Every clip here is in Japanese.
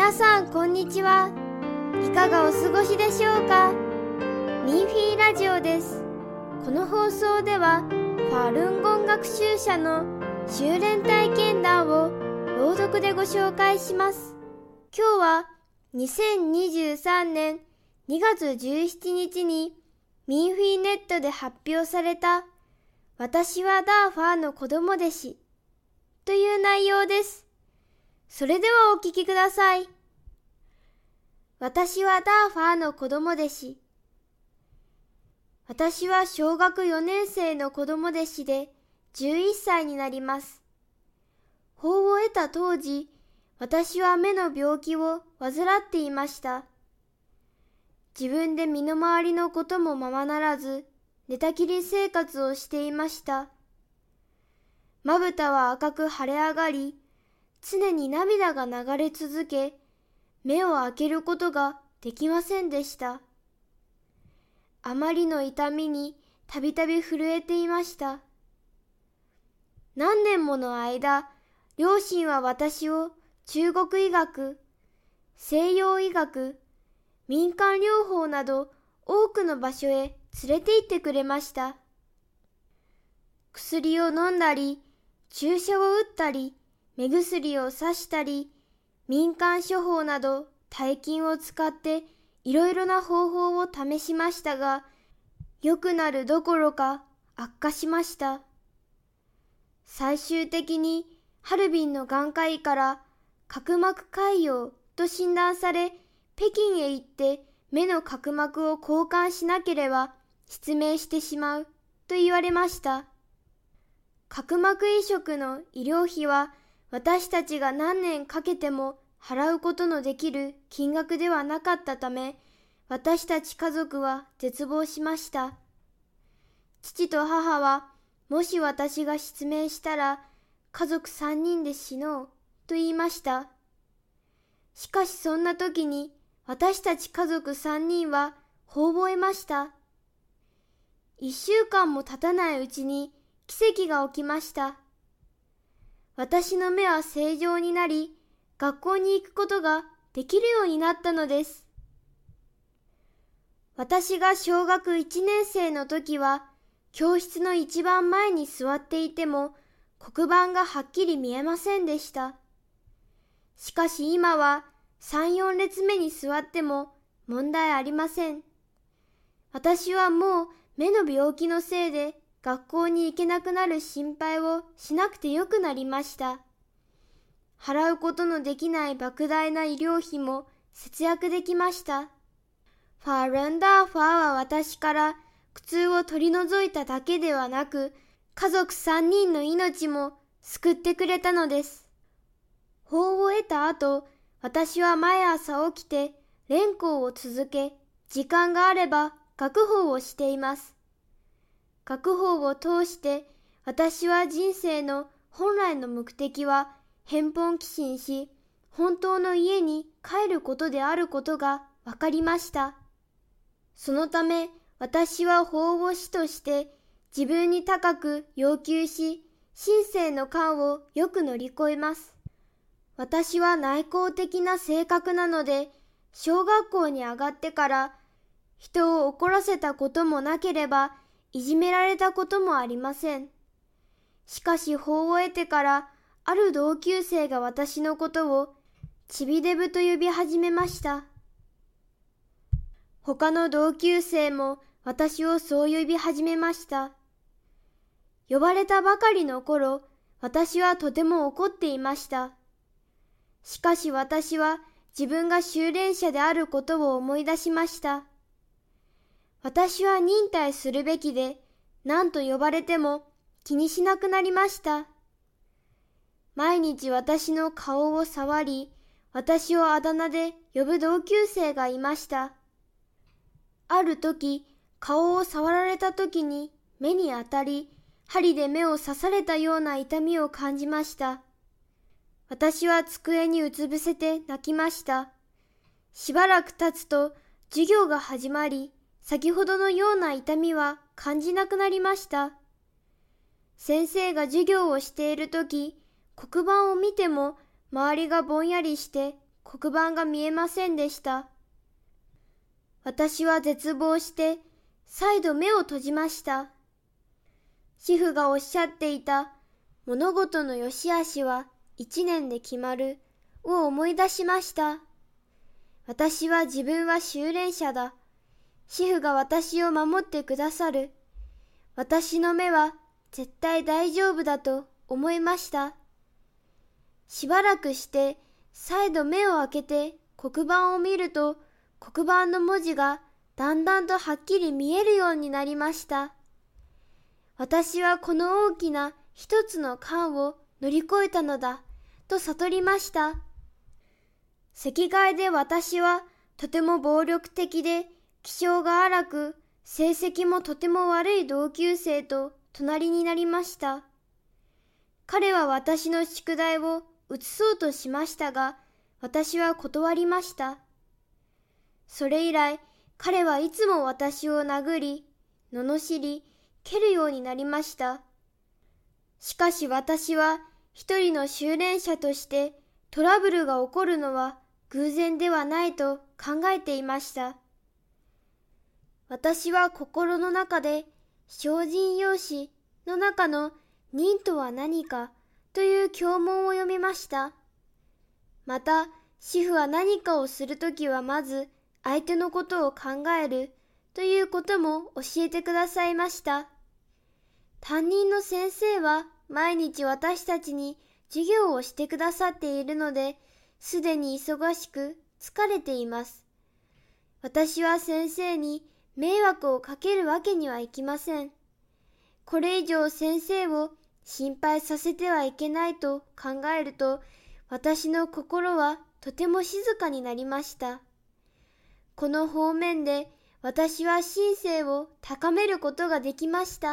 皆さんこんにちは。いかがお過ごしでしょうか。ミンフィーラジオです。この放送ではファルンゴン学習者の修練体験談を朗読でご紹介します。今日は2023年2月17日にミンフィーネットで発表された私はダーファーの子供弟子という内容です。それではお聞きください。私はダーファーの子供弟子。私は小学4年生の子供弟子で11歳になります。法を得た当時、私は目の病気を患っていました。自分で身の回りのこともままならず、寝たきり生活をしていました。まぶたは赤く腫れ上がり、常に涙が流れ続け、目を開けることができませんでした。あまりの痛みにたびたび震えていました。何年もの間、両親は私を中国医学、西洋医学、民間療法など多くの場所へ連れて行ってくれました。薬を飲んだり、注射を打ったり、目薬をさしたり、民間処方など大金を使っていろいろな方法を試しましたが、良くなるどころか悪化しました。最終的にハルビンの眼科医から角膜潰瘍と診断され、北京へ行って目の角膜を交換しなければ失明してしまうと言われました。角膜移植の医療費は私たちが何年かけても払うことのできる金額ではなかったため、私たち家族は絶望しました。父と母は、もし私が失明したら、家族3人で死のうと言いました。しかしそんな時に、私たち家族3人は法を得ました。1週間も経たないうちに奇跡が起きました。私の目は正常になり、学校に行くことができるようになったのです。私が小学1年生の時は、教室の一番前に座っていても、黒板がはっきり見えませんでした。しかし今は3、4列目に座っても問題ありません。私はもう目の病気のせいで学校に行けなくなる心配をしなくてよくなりました。払うことのできない莫大な医療費も節約できました。ファールンダーファーは私から苦痛を取り除いただけではなく、家族3人の命も救ってくれたのです。法を得た後、私は毎朝起きて練功を続け、時間があれば学法をしています。学法を通して私は人生の本来の目的は返本寄進し、本当の家に帰ることであることが分かりました。そのため私は法を師として自分に高く要求し、心性の関をよく乗り越えます。私は内向的な性格なので、小学校に上がってから人を怒らせたこともなければ、いじめられたこともありません。しかし法を得てから、ある同級生が私のことをチビデブと呼び始めました。他の同級生も私をそう呼び始めました。呼ばれたばかりの頃、私はとても怒っていました。しかし私は自分が修練者であることを思い出しました。私は忍耐するべきで、何と呼ばれても気にしなくなりました。毎日私の顔を触り、私をあだ名で呼ぶ同級生がいました。ある時、顔を触られた時に目に当たり、針で目を刺されたような痛みを感じました。私は机にうつ伏せて泣きました。しばらく経つと授業が始まり、先ほどのような痛みは感じなくなりました。先生が授業をしているとき、黒板を見ても周りがぼんやりして黒板が見えませんでした。私は絶望して再度目を閉じました。師父がおっしゃっていた物事の良し悪しは1年で決まるを思い出しました。私は自分は修練者だ。師父が私を守ってくださる。私の目は絶対大丈夫だと思いました。しばらくして再度目を開けて黒板を見ると、黒板の文字がだんだんとはっきり見えるようになりました。私はこの大きな一つの坎を乗り越えたのだと悟りました。席替えで私はとても暴力的で気性が荒く、成績もとても悪い同級生と隣になりました。彼は私の宿題を移そうとしましたが、私は断りました。それ以来、彼はいつも私を殴り、罵り、蹴るようになりました。しかし私は一人の修練者としてトラブルが起こるのは偶然ではないと考えていました。私は心の中で精進用紙の中の忍とは何かという教文を読みました。また、師父は何かをするときはまず相手のことを考えるということも教えてくださいました。担任の先生は毎日私たちに授業をしてくださっているので、すでに忙しく疲れています。私は先生に迷惑をかけるわけにはいきません。これ以上先生を心配させてはいけないと考えると、私の心はとても静かになりました。この方面で私は心性を高めることができました。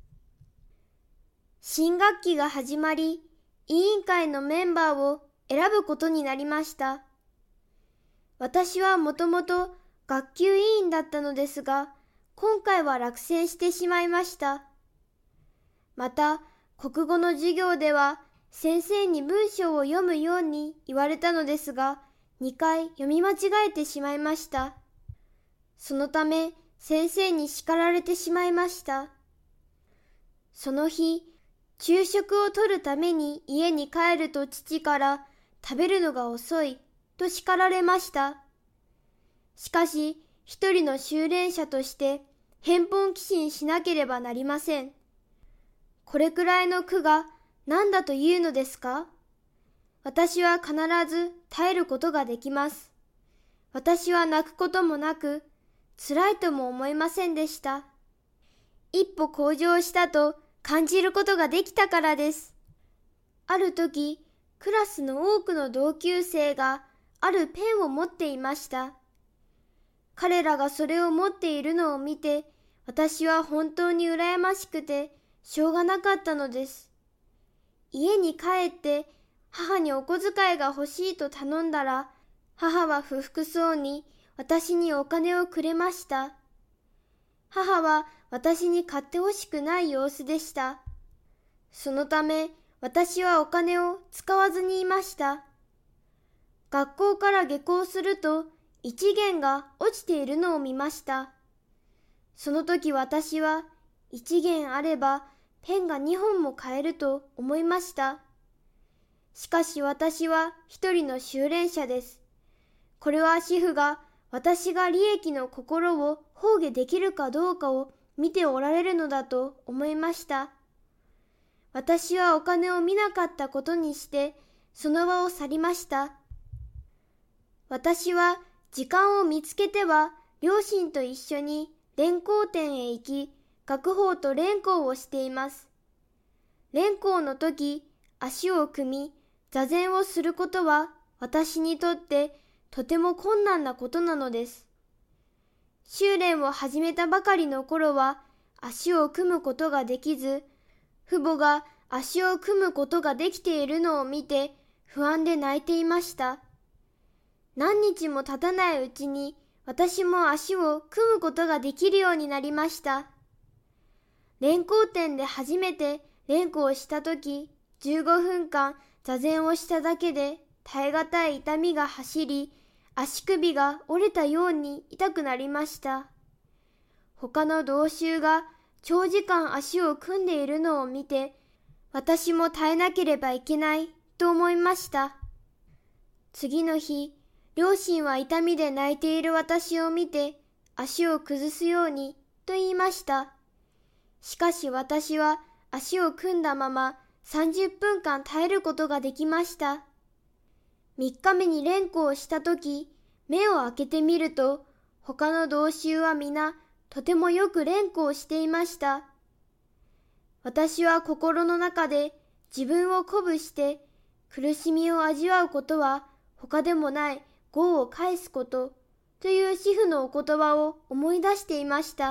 新学期が始まり、委員会のメンバーを選ぶことになりました。私はもともと学級委員だったのですが、今回は落選してしまいました。また、国語の授業では先生に文章を読むように言われたのですが、2回読み間違えてしまいました。そのため、先生に叱られてしまいました。その日、昼食をとるために家に帰ると父から食べるのが遅いと叱られました。しかし、一人の修練者として返本寄進しなければなりません。これくらいの苦が何だというのですか？私は必ず耐えることができます。私は泣くこともなく、辛いとも思いませんでした。一歩向上したと感じることができたからです。ある時、クラスの多くの同級生があるペンを持っていました。彼らがそれを持っているのを見て、私は本当に羨ましくてしょうがなかったのです。家に帰って母にお小遣いが欲しいと頼んだら、母は不服そうに私にお金をくれました。母は私に買ってほしくない様子でした。そのため私はお金を使わずにいました。学校から下校すると1元が落ちているのを見ました。その時私は1元あればペンが2本も買えると思いました。しかし私は一人の修練者です。これは師父が私が利益の心を放下できるかどうかを見ておられるのだと思いました。私はお金を見なかったことにしてその場を去りました。私は時間を見つけては両親と一緒に練香店へ行き、学法と練香をしています。練香の時、足を組み、座禅をすることは私にとってとても困難なことなのです。修練を始めたばかりの頃は足を組むことができず、父母が足を組むことができているのを見て不安で泣いていました。何日も経たないうちに私も足を組むことができるようになりました。練香店で初めて練香をしたとき、15分間座禅をしただけで耐え難い痛みが走り、足首が折れたように痛くなりました。他の同衆が長時間足を組んでいるのを見て、私も耐えなければいけないと思いました。次の日、両親は痛みで泣いている私を見て、足を崩すようにと言いました。しかし私は足を組んだまま30分間耐えることができました。3日目に連呼をしたとき、目を開けてみると、他の同衆は皆とてもよく連呼をしていました。私は心の中で自分を鼓舞して苦しみを味わうことは他でもない業を返すことという主婦のお言葉を思い出していました。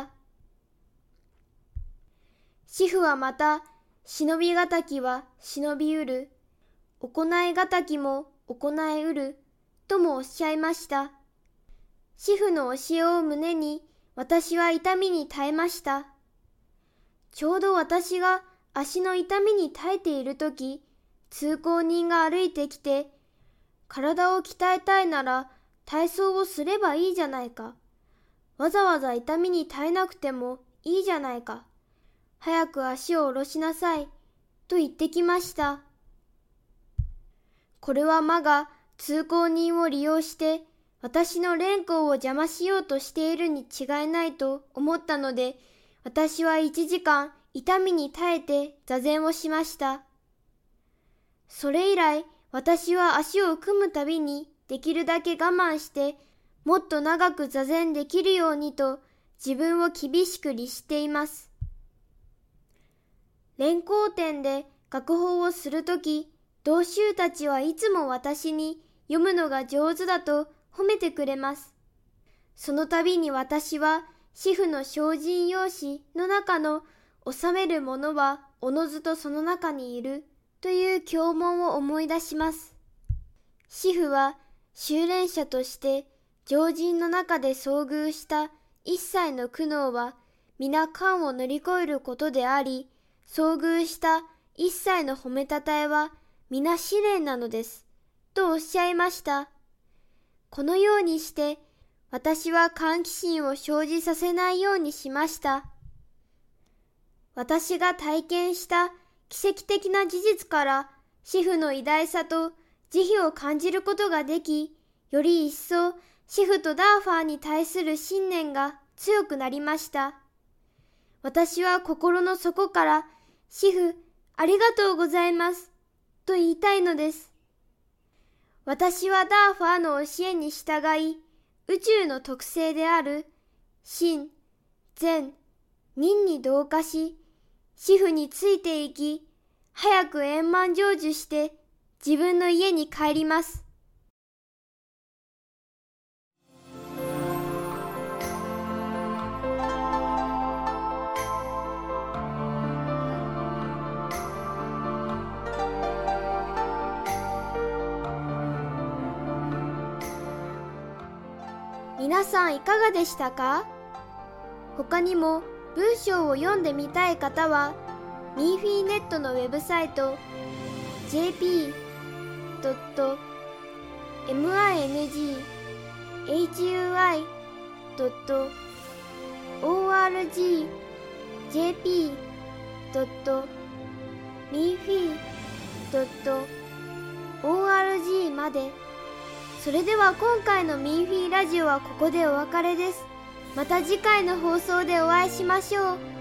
主婦はまた、忍びがたきは忍びうる、行いがたきも行いうるともおっしゃいました。主婦の教えを胸に私は痛みに耐えました。ちょうど私が足の痛みに耐えているとき、通行人が歩いてきて、体を鍛えたいなら体操をすればいいじゃないか。わざわざ痛みに耐えなくてもいいじゃないか。早く足を下ろしなさい、と言ってきました。これは魔が通行人を利用して私の連行を邪魔しようとしているに違いないと思ったので、私は1時間痛みに耐えて座禅をしました。それ以来、私は足を組むたびにできるだけ我慢して、もっと長く座禅できるようにと自分を厳しく律しています。連行展で学法をするとき、同衆たちはいつも私に読むのが上手だと褒めてくれます。その度に私は主婦の精進用紙の中の収めるものはおのずとその中にいるという教文を思い出します。主婦は修練者として常人の中で遭遇した一切の苦悩は皆難を乗り越えることであり、遭遇した一切の褒めたたえは皆試練なのです、とおっしゃいました。このようにして、私は歓喜心を生じさせないようにしました。私が体験した奇跡的な事実から、主婦の偉大さと慈悲を感じることができ、より一層主婦とダーファーに対する信念が強くなりました。私は心の底から、主婦、ありがとうございます、と言いたいのです。私はダーファーの教えに従い、宇宙の特性である真、善、任に同化し、主婦についていき、早く円満成就して自分の家に帰ります。皆さんいかがでしたか？他にも文章を読んでみたい方は、ミーフィーネットのウェブサイト jp.minghui.org まで。それでは今回のミーフィーラジオはここでお別れです。また次回の放送でお会いしましょう。